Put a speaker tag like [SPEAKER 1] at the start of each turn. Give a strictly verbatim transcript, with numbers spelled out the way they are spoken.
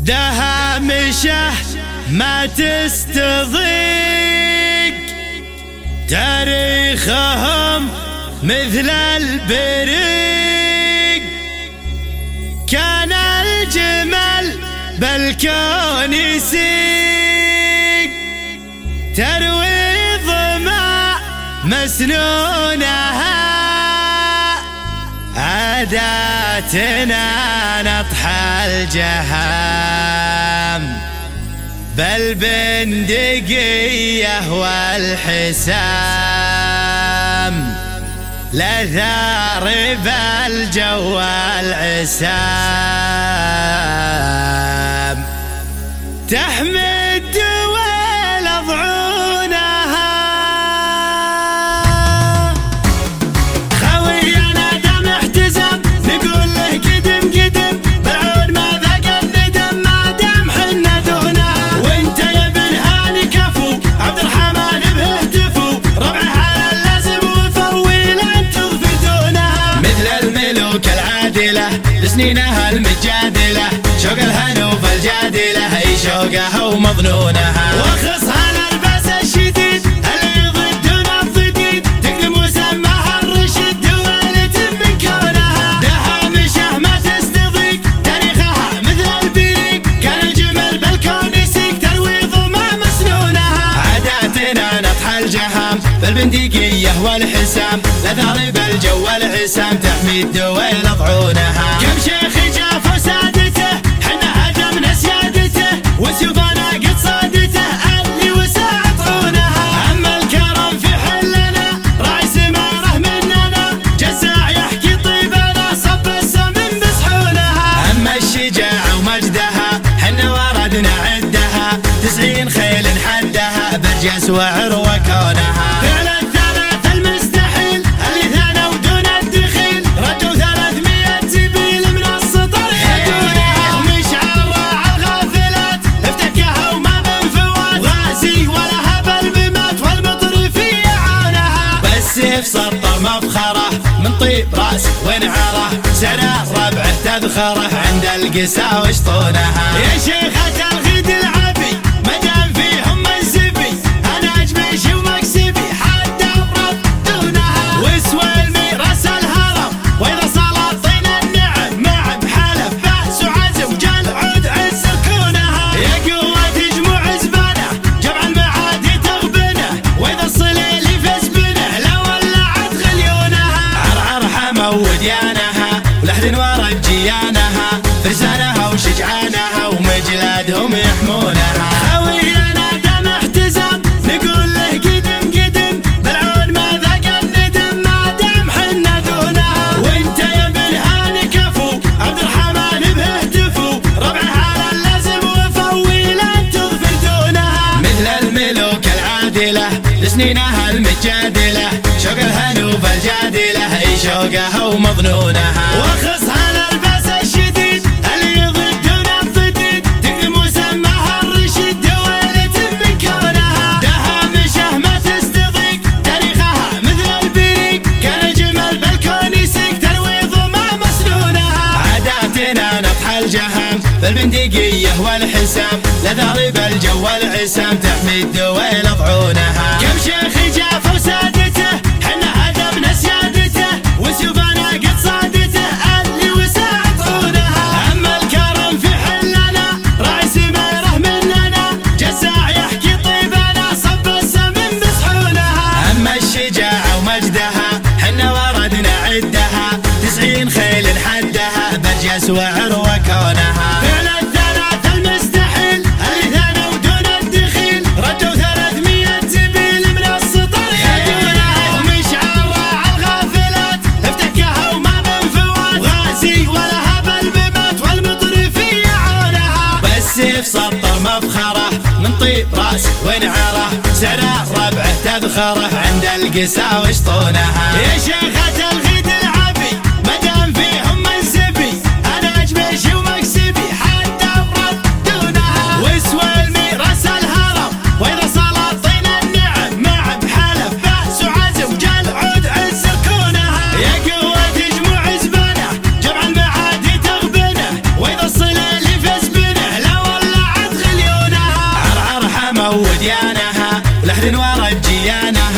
[SPEAKER 1] دهامشه ما تستضيق، تاريخهم مثل البريق. كان الجمل بالكون يسيق، تروي ظما مسنونها. عاداتنا نطح الجهام بالبندقية والحسام، لثارب الجو العسام. تحمي الدول ضعونها، خوينا دم احتزم نقول له قدم قدم، بالعون ما ذاق الندم ما دام حنا دونها. وانت يا ابن هاني كفو عبد الرحمن بهتفو، ربعه على اللازم وفروي لن تغفدونها. مثل الملوك العادلة لسنينها المجادلة، شوق الهنوف الجادلة هي شوقها ومظنونها. وخصها الالباس الشديد اللي ضدون الضديد، تقدم وسماها الرشد دولة من كونها. دهامشه ما تستضيق، تاريخها مثل البريق. كان الجمل بالكون يسيق، تروي ظما مسنونها. عاداتنا نطح الجهام بالبندقية والحسام، لثارب الجو العسام. تحمي الدول ضعونها. كم شيخ جاف وسادته حنا هجمنا سيادته، وسيوفنا قد صادته اللي وساطعونها. اما الكرم في حلنا راعي سماره مننا، جزاع يحكي طيبنا صب السمن بسحونها. اما الشجاعة ومجدها حنا وردنا عدها، تسعين خيل حدها برجس وعروة كونها. فعل الثلاث المستحيل اللي ثانوا دون الدخيل، ردوا ثلاثمية سبيل من السطر يدونها. ومشعل راعى الغافلات افتكها وما بانفوات، غازي ولا هبل بمات والمطرف يعانها. بالسيف سطر مفخره من طيب راس ونعره، سنة ربعه تذخره عند القسا وشطونها. يا شيخة الغيد العبي مدام فيهم منسبي، انا اجمشي ومكسبي حتى الرب دونها. واسوى الميراس الهرم واذا سلاطين النعم، مع بحلف باس وعزم جل عود عز سكونها. يا قوة تجمع زبانه جمع المعادي تغبنه، واذا الصليل يفز بنه لو ولعت غليونها. عرعر حما وديانها ولحد ورا جيانها، فرسانها وشجعانها ومجلادهم يحمونها. خوينا دم احتزم نقول له قدم قدم، بالعون ما ذاق الندم ما دام حنا دونها. وانت يا ابن هاني كفو عبد الرحمن بهتفو، ربعه على اللازم وفوي لن تغفر دونها. مثل الملوك العادلة لسنينها المجادلة، شوق الهنوف الجادلة هي شوقها ومظنونها. وخصها الالباس الشديد اللي ضدون الضديد، تقدم وسماها الرشد دولة من كونها. دهامشه ما تستضيق، تاريخها مثل البريق. كان الجمل بالكون يسيق، تروي ظما مسنونها. عاداتنا نطح الجهام بالبندقية والحسام، لثارب الجو العسام. تحمي الدول ضعونها. كم شيخ جاف وسادته حنا هدمنا سيادته، وسيوفنا قد صادته اللي وساطعونها. اما الكرم في حلنا راعي سماره مننا، جزاع يحكي طيبنا صب السمن بسحونها. اما الشجاعة ومجدها حنا وردنا عدها، تسعين خيل حدها برجس وعروة كونها. فعل الثلاث المستحيل اللي ثانوا دون الدخيل، ردوا ثلاثمية سبيل من السطر يدونها. ومشعل راعى الغافلات افتكها وما بانفوات، غازي ولا هبل بمات والمطرف يعانها. بالسيف سطر مفخره من طيب راس ونعره، سنة ربعه تذخره عند القسا وشطونها. يا شيخة الغيد العبي مدام فيهم منسبي، انا اجمشي ومكسبي حتى الرب دونها. واسوى الميراس الهرم واذا سلاطين النعم، مع بحلف باس وعزم جل عود عز سكونها. يا قوة تجمع زبانه جمع المعادي تغبنه، واذا الصليل يفز بنه لو وديانها، ولحن ورا بجيانها.